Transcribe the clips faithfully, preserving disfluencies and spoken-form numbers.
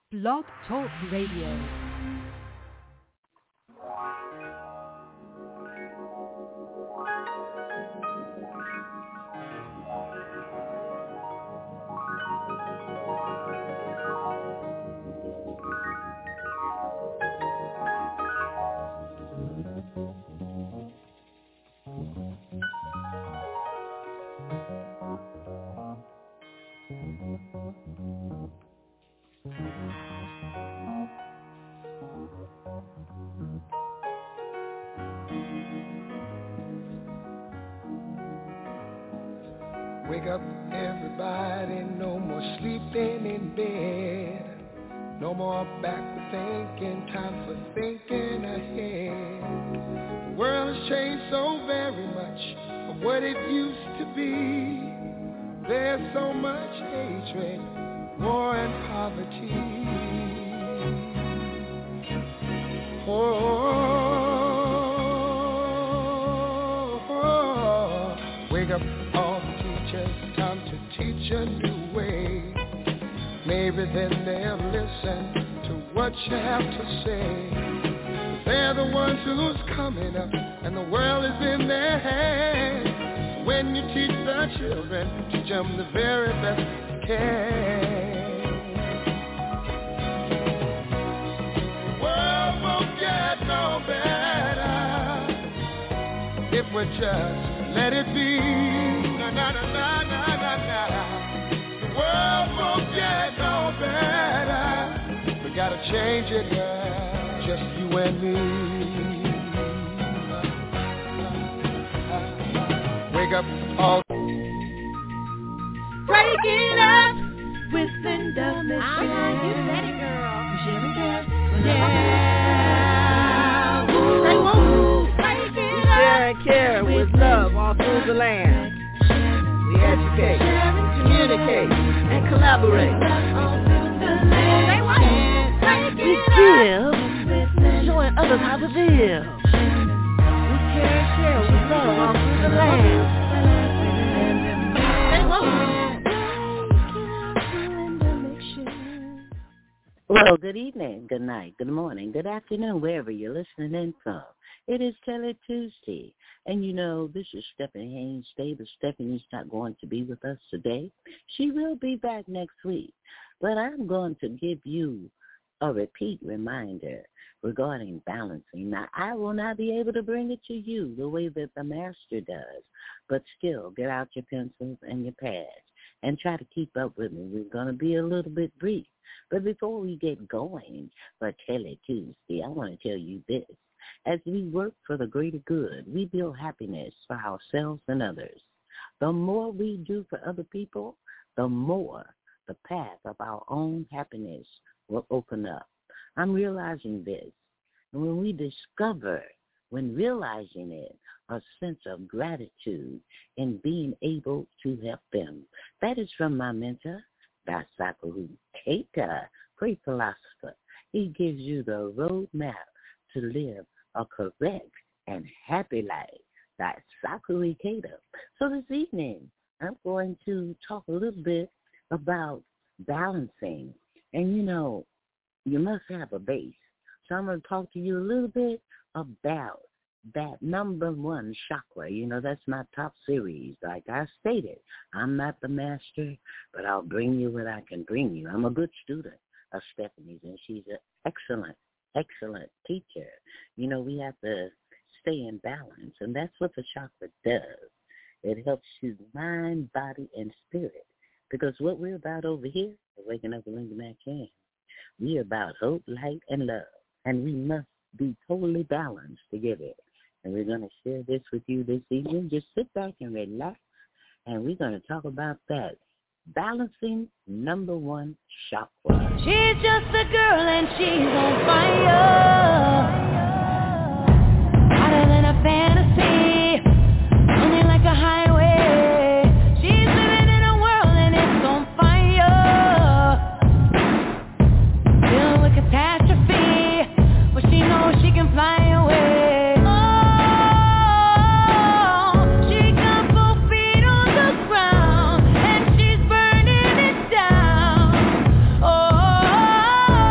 Blog Talk Radio. Wake up, everybody, no more sleeping in bed. No more backward thinking, time for thinking ahead. The world has changed so very much from what it used to be. There's so much hatred, war and poverty. Oh, oh, oh. Wake up, all the teachers, time to teach a new way. Maybe then they'll listen to what you have to say. They're the ones who's coming up, and the world is in their hands. When you teach the children, teach them the very best you can. The world won't get no better if we just let it be. Na na na na na na na. The world won't get no better. We gotta change it, yeah, just you and me. Wake up, all. Break it up with Linda Mitchell. Uh-huh, you said it, girl. Sherry Girl. Yeah. Say woo. Break it We share and care with love all through the land. We educate, communicate, and collaborate. We give, showing others how to live. We care and share with love all through the land. Well, good evening, good night, good morning, good afternoon, wherever you're listening in from. It is Tele Tuesday, and you know, this is Stephanie Haynes Day, but Stephanie's not going to be with us today. She will be back next week, but I'm going to give you a repeat reminder regarding balancing. Now, I will not be able to bring it to you the way that the master does, but still, get out your pencils and your pads and try to keep up with me. We're going to be a little bit brief. But before we get going for Tele Tuesday, I want to tell you this. As we work for the greater good, we build happiness for ourselves and others. The more we do for other people, the more the path of our own happiness will open up. I'm realizing this. And when we discover, when realizing it, a sense of gratitude in being able to help them. That is from my mentor, Daisaku Keita, great philosopher. He gives you the roadmap to live a correct and happy life. Daisaku Keita. So this evening, I'm going to talk a little bit about balancing. And, you know, you must have a base. So I'm going to talk to you a little bit about that number one chakra. You know, that's my top series. Like I stated, I'm not the master, but I'll bring you what I can bring you. I'm a good student of Stephanie's, and she's an excellent, excellent teacher. You know, we have to stay in balance, and that's what the chakra does. It helps you mind, body, and spirit. Because what we're about over here, Waking Up with Linda McCann, we're about hope, light, and love. And we must be totally balanced to get it. And we're going to share this with you this evening. Just sit back and relax, and we're going to talk about that. Balancing number one chakra. She's just a girl and she's on fire. Hotter than a fantasy. Running like a highway. She's living in a world and it's on fire. Filled with catastrophe, but she knows she can fly away. Oh,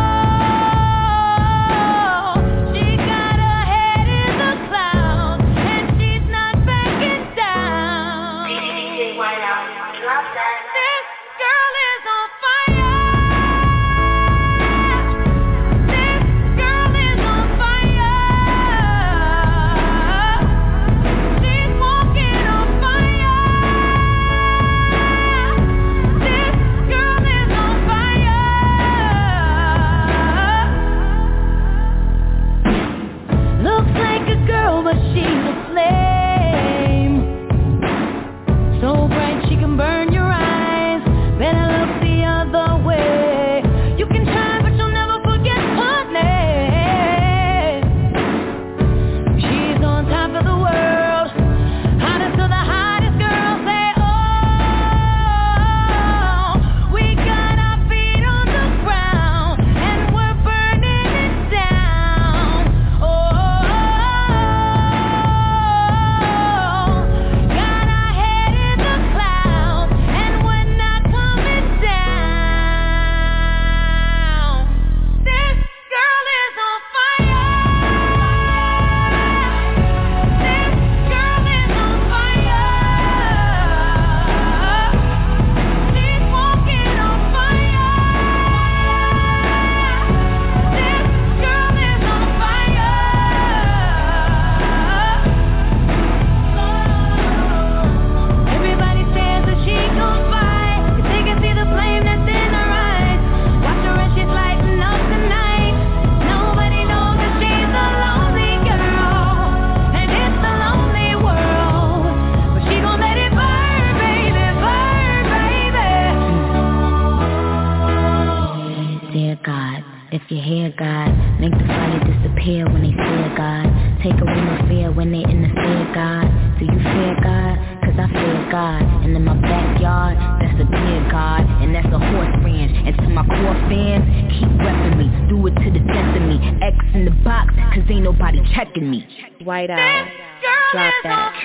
if you hear God. Make the fire disappear when they fear God. Take away no fear when they interfere, God. Do you fear God? Cause I fear God. And in my backyard, that's a deer God. And that's a horse ranch. And to my core fans, keep repping me. Do it to the death of me. X in the box, cause ain't nobody checking me. White out. Drop that.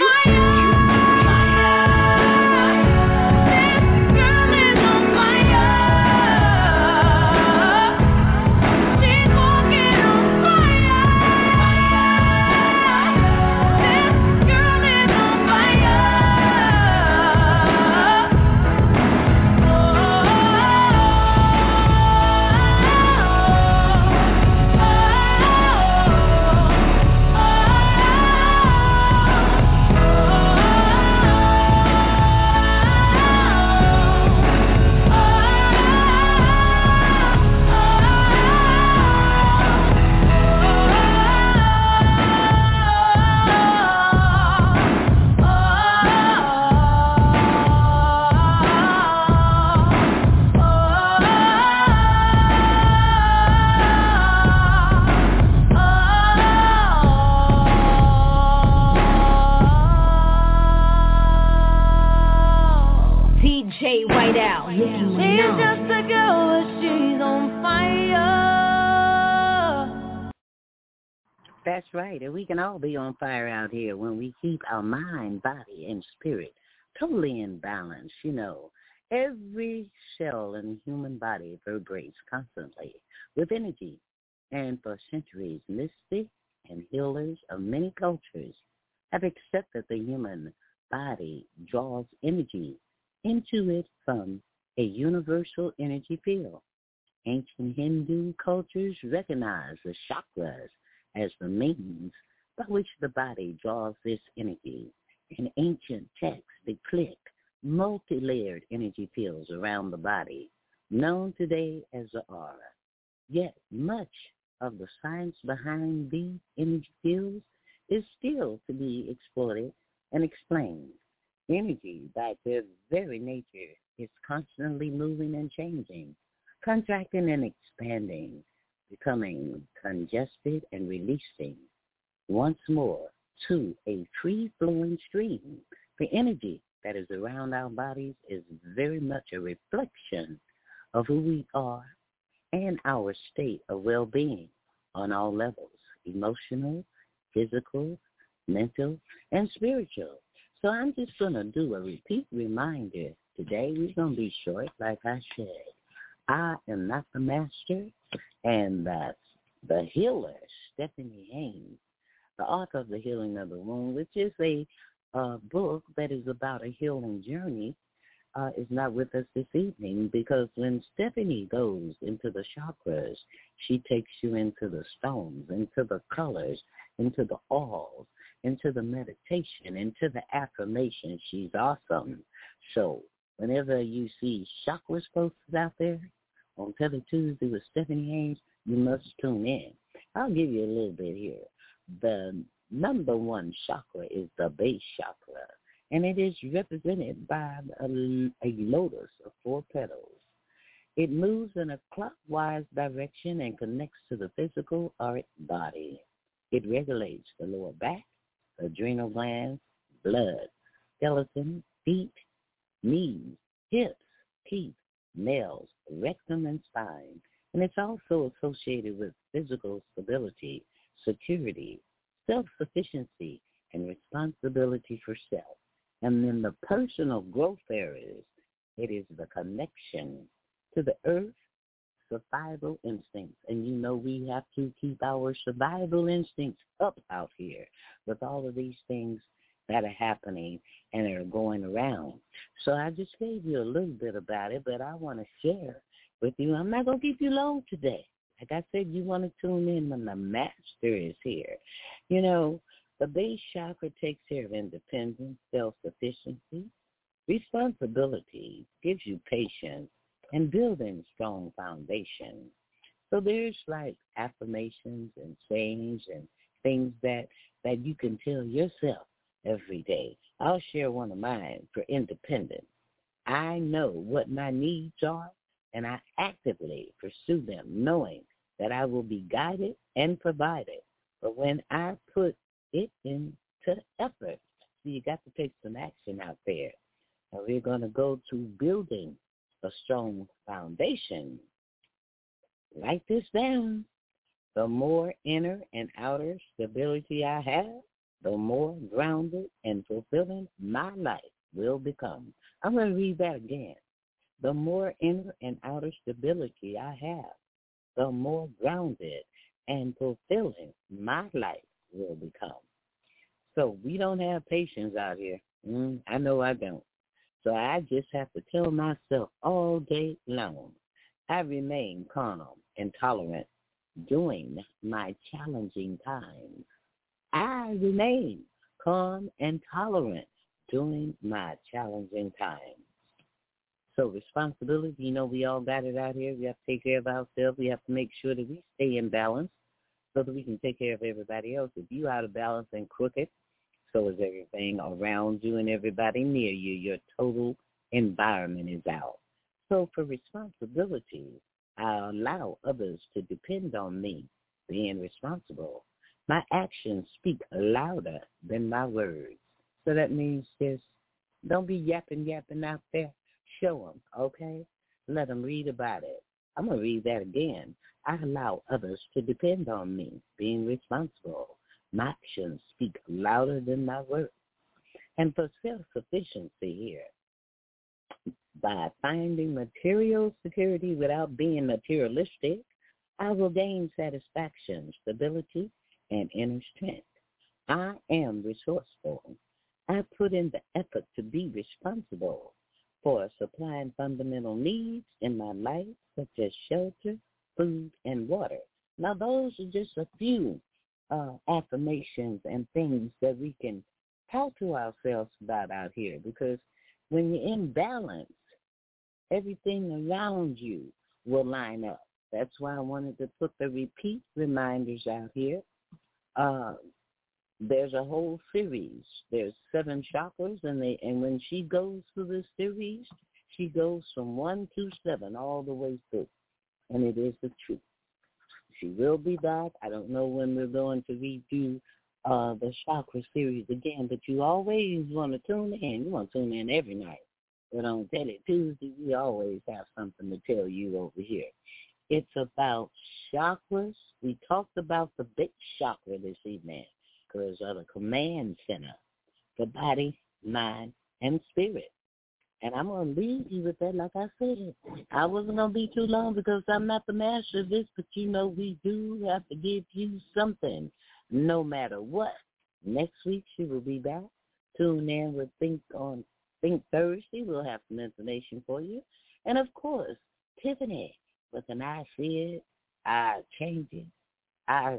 That's right, and we can all be on fire out here when we keep our mind, body, and spirit totally in balance. You know, every cell in the human body vibrates constantly with energy, and for centuries, mystics and healers of many cultures have accepted the human body draws energy into it from a universal energy field. Ancient Hindu cultures recognize the chakras as the means by which the body draws this energy. In ancient texts depict multi-layered energy fields around the body, known today as the aura. Yet much of the science behind these energy fields is still to be explored and explained. Energy, by their very nature, is constantly moving and changing, contracting and expanding, becoming congested and releasing once more to a free-flowing stream. The energy that is around our bodies is very much a reflection of who we are and our state of well-being on all levels, emotional, physical, mental, and spiritual. So I'm just going to do a repeat reminder. Today we're going to be short, like I said. I am not the master, and that's the healer, Stephanie Haynes, the author of The Healing of the Womb, which is a uh, book that is about a healing journey, uh, is not with us this evening, because when Stephanie goes into the chakras, she takes you into the stones, into the colors, into the oils, into the meditation, into the affirmation. She's awesome. So whenever you see chakras posted out there on Tele Tuesday with Stephanie Haynes, you must tune in. I'll give you a little bit here. The number one chakra is the base chakra, and it is represented by a, a lotus of four petals. It moves in a clockwise direction and connects to the physical or body. It regulates the lower back, adrenal glands, blood, skeleton, feet, knees, hips, teeth, nails, rectum, and spine. And it's also associated with physical stability, security, self-sufficiency, and responsibility for self. And then the personal growth areas, it is the connection to the earth, survival instincts. And you know we have to keep our survival instincts up out here with all of these things that are happening and are going around. So I just gave you a little bit about it, but I want to share with you. I'm not going to keep you long today. Like I said, you want to tune in when the master is here. You know, the base chakra takes care of independence, self-sufficiency, responsibility, gives you patience, and building strong foundation. So there's like affirmations and sayings and things that, that you can tell yourself every day. I'll share one of mine for independence. I know what my needs are, and I actively pursue them, knowing that I will be guided and provided. But when I put it into effort, so you got to take some action out there. And we're going to go to building a strong foundation. Write this down. The more inner and outer stability I have, the more grounded and fulfilling my life will become. I'm going to read that again. The more inner and outer stability I have, the more grounded and fulfilling my life will become. So we don't have patience out here. Mm, I know I don't. So I just have to tell myself all day long, I remain calm and tolerant during my challenging times. I remain calm and tolerant during my challenging times. So responsibility, you know, we all got it out here. We have to take care of ourselves. We have to make sure that we stay in balance so that we can take care of everybody else. If you're out of balance and crooked, so is everything around you and everybody near you. Your total environment is out. So for responsibility, I allow others to depend on me being responsible. My actions speak louder than my words. So that means just don't be yapping, yapping out there. Show them, okay? Let them read about it. I'm going to read that again. I allow others to depend on me being responsible. My actions speak louder than my words. And for self-sufficiency here, by finding material security without being materialistic, I will gain satisfaction, stability, and inner strength. I am resourceful. I put in the effort to be responsible for supplying fundamental needs in my life, such as shelter, food, and water. Now, those are just a few uh, affirmations and things that we can talk to ourselves about out here, because when you're in balance, everything around you will line up. That's why I wanted to put the repeat reminders out here. Uh, there's a whole series. There's seven chakras, and they and when she goes through this series, she goes from one to seven all the way through, and it is the truth. She will be back. I don't know when we're going to redo uh, the chakra series again, but you always want to tune in. You want to tune in every night. But on Tele Tuesday, we always have something to tell you over here. It's about chakras. We talked about the big chakra this evening because of the command center, the body, mind, and spirit. And I'm going to leave you with that, like I said. I wasn't going to be too long because I'm not the master of this, but you know we do have to give you something no matter what. Next week she will be back. Tune in with Think on Think Thursday. We'll have some information for you. And, of course, Tiffany with an I see it, I change it, I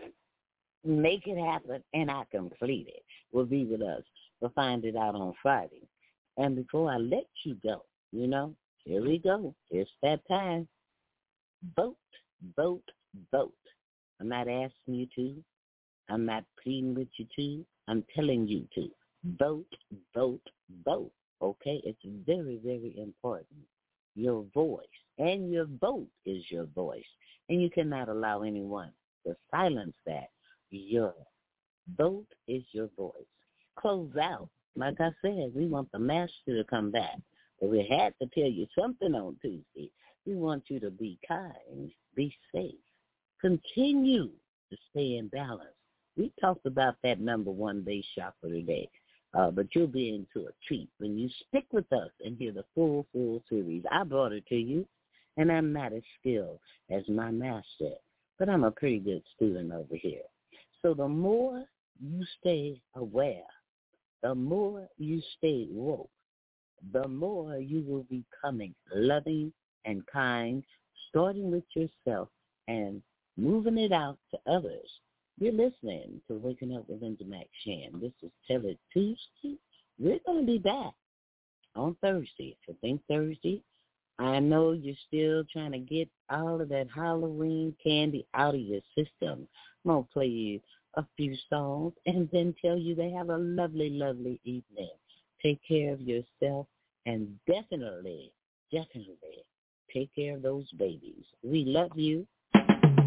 make it happen, and I complete it will be with us. We'll find it out on Friday. And before I let you go, you know, here we go. It's that time. Vote, vote, vote. I'm not asking you to. I'm not pleading with you to. I'm telling you to. Vote, vote, vote. Okay? It's very, very important. Your voice. And your vote is your voice. And you cannot allow anyone to silence that. Your vote is your voice. Close out. Like I said, we want the master to come back. But we had to tell you something on Tuesday. We want you to be kind, be safe, continue to stay in balance. We talked about that number one base chakra today, uh, but you'll be into a treat when you stick with us and hear the full, full series. I brought it to you, and I'm not as skilled as my master, but I'm a pretty good student over here. So the more you stay aware, the more you stay woke, the more you will be becoming loving and kind, starting with yourself and moving it out to others. You're listening to Waking Up with Linda McShan. This is Tele Tuesday. We're going to be back on Thursday for Think Thursday. I know you're still trying to get all of that Halloween candy out of your system. I'm going to play you a few songs and then tell you they have a lovely, lovely evening. Take care of yourself and definitely, definitely take care of those babies. We love you.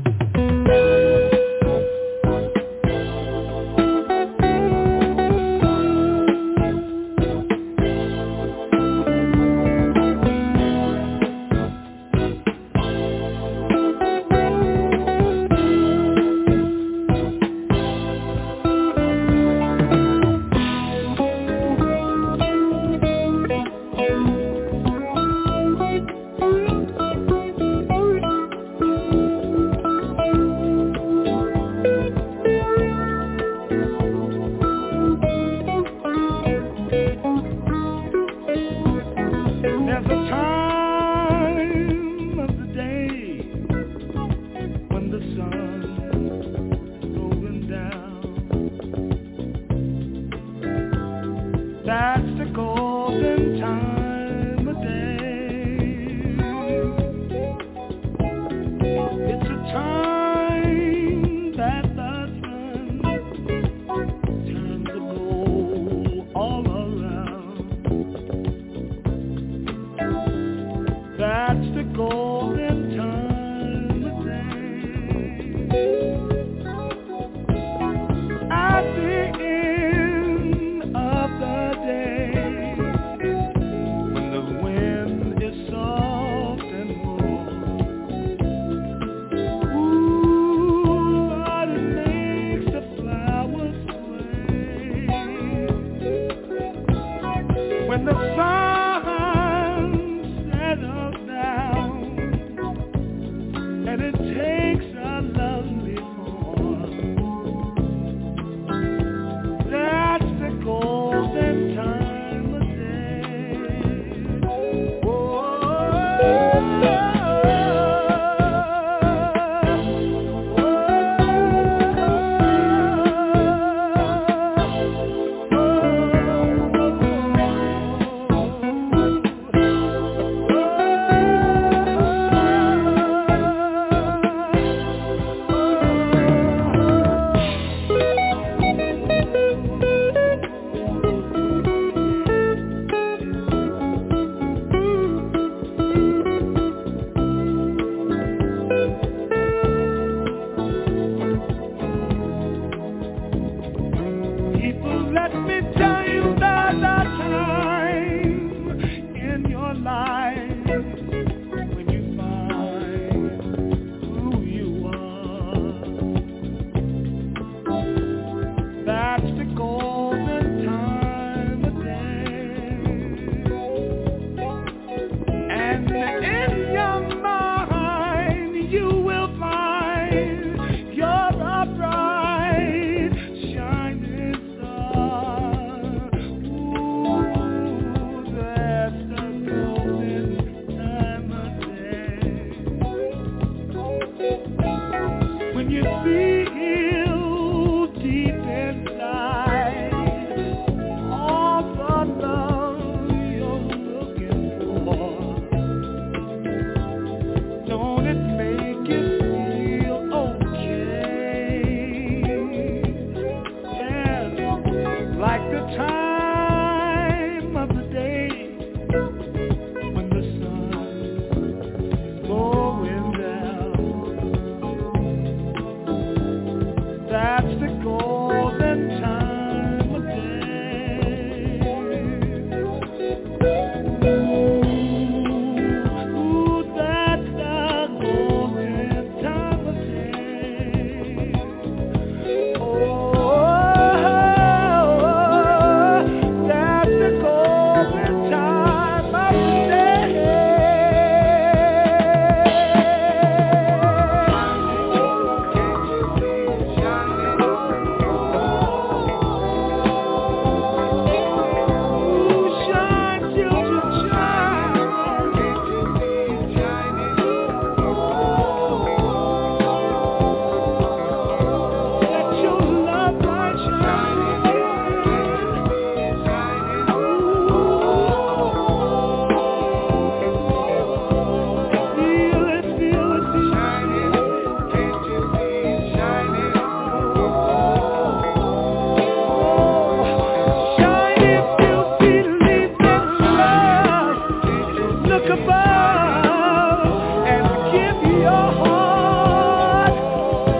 above and give your heart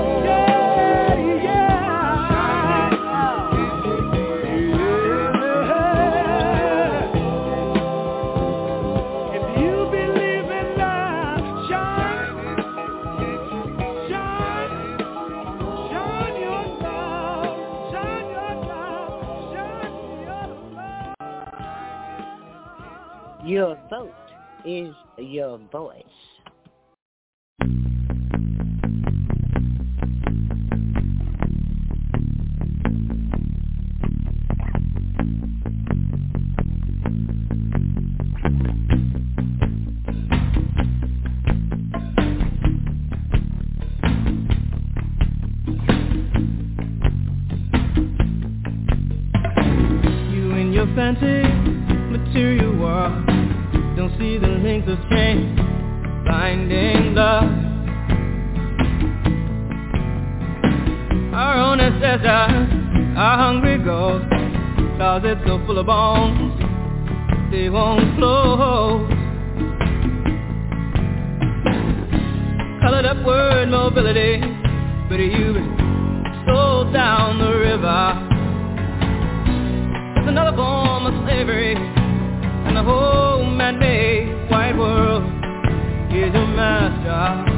Your vote is your voice. Fancy material world, don't see the links of change, blinding love. Our own ancestors, our hungry ghosts, closets so full of bones, they won't close. Colored up word mobility, but you've been sold down the river. It's another form of slavery, and the whole man-made white world is your master.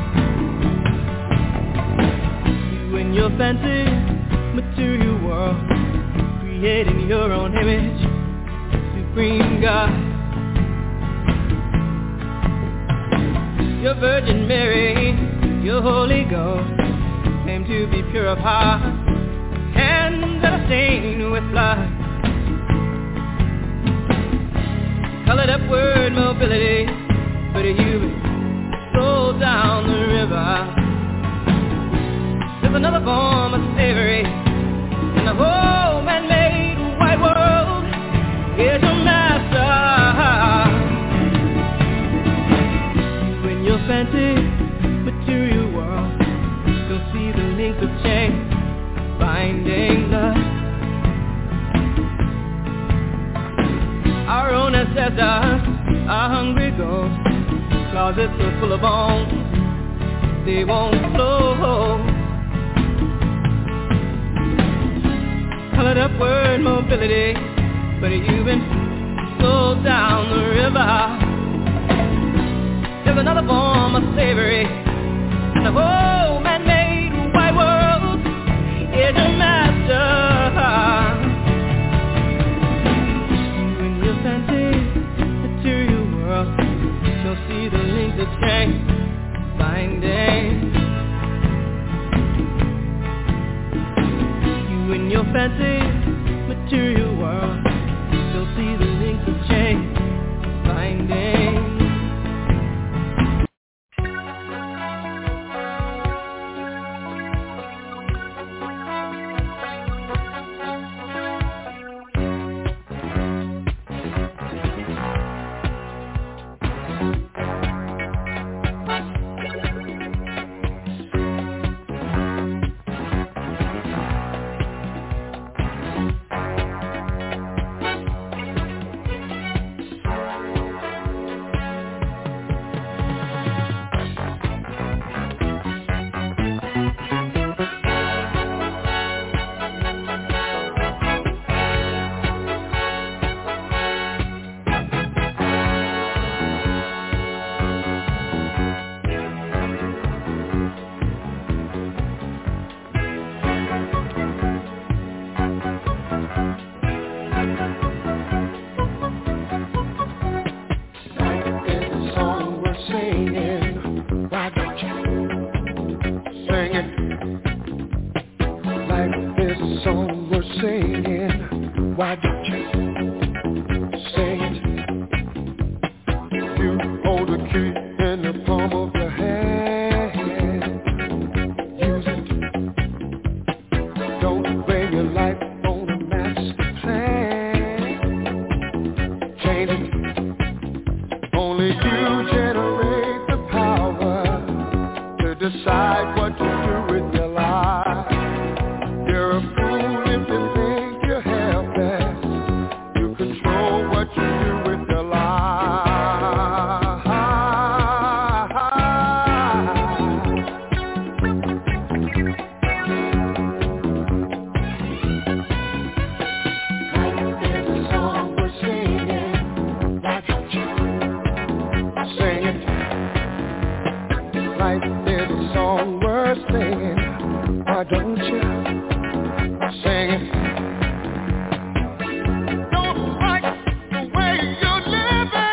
You and your fancy material world, creating your own image, supreme God. Your Virgin Mary, your Holy Ghost, came to be purified, hands that are stained with blood. Colored up word mobility, but you've been sold down the river. There's another form of slavery, and the whole man-made white world is your master. You and your fancy material world don't see the links of change, binding love. Our own ancestors, our hungry ghosts, closets are full of bones, they won't flow. Colored up word mobility, but you've been sold down the river. There's another form of slavery, and the whole man-made white world is your master. Don't see the links of change, binding. You and your fancy material world, don't see the links of change, binding. Don't like the way you're living.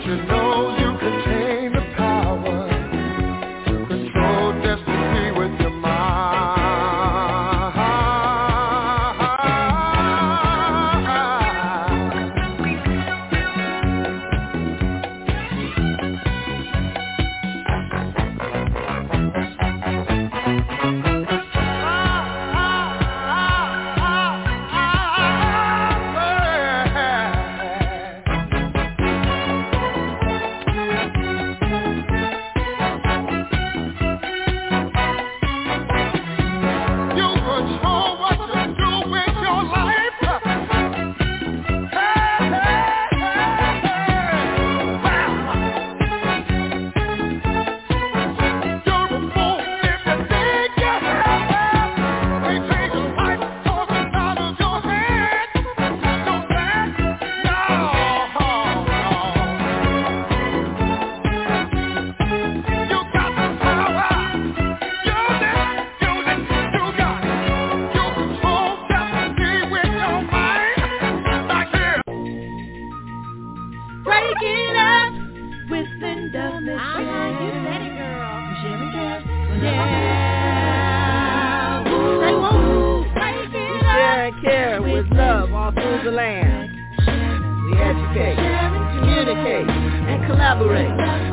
you know you contain the power to control destiny with your Collaborate.